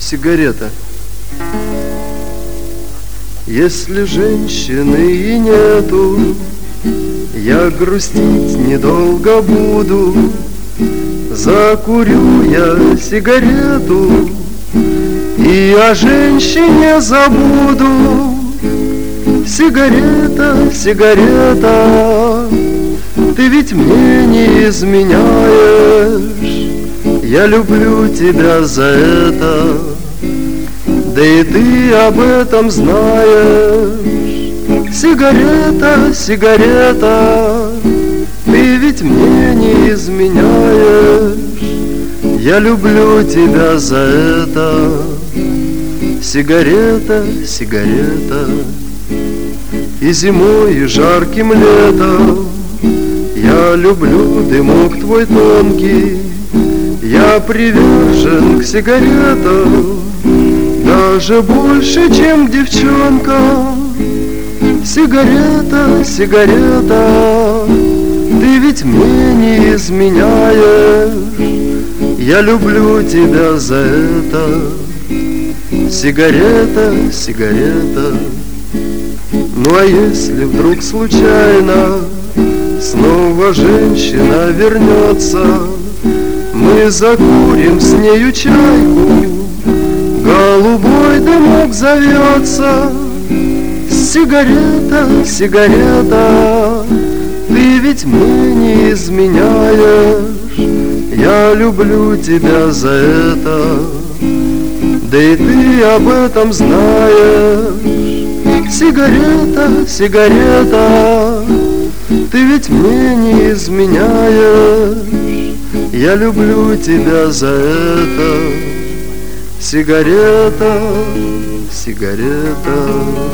Сигарета. Если женщины и нету, я грустить недолго буду. Закурю я сигарету и о женщине забуду. Сигарета, сигарета, ты ведь мне не изменяешь. Я люблю тебя за это, да и ты об этом знаешь. Сигарета, сигарета, ты ведь мне не изменяешь. Я люблю тебя за это. Сигарета, сигарета. И зимой, и жарким летом я люблю дымок твой тонкий. Я привержен к сигаретам, даже больше, чем к девчонкам. Сигарета, сигарета, ты ведь мне не изменяешь. Я люблю тебя за это. Сигарета, сигарета. Ну а если вдруг случайно снова женщина вернется, мы закурим с нею чайку, голубой дымок зовется. Сигарета, сигарета, ты ведь мне не изменяешь. Я люблю тебя за это, да и ты об этом знаешь. Сигарета, сигарета, ты ведь мне не изменяешь. Я люблю тебя за это. Сигарета, сигарета.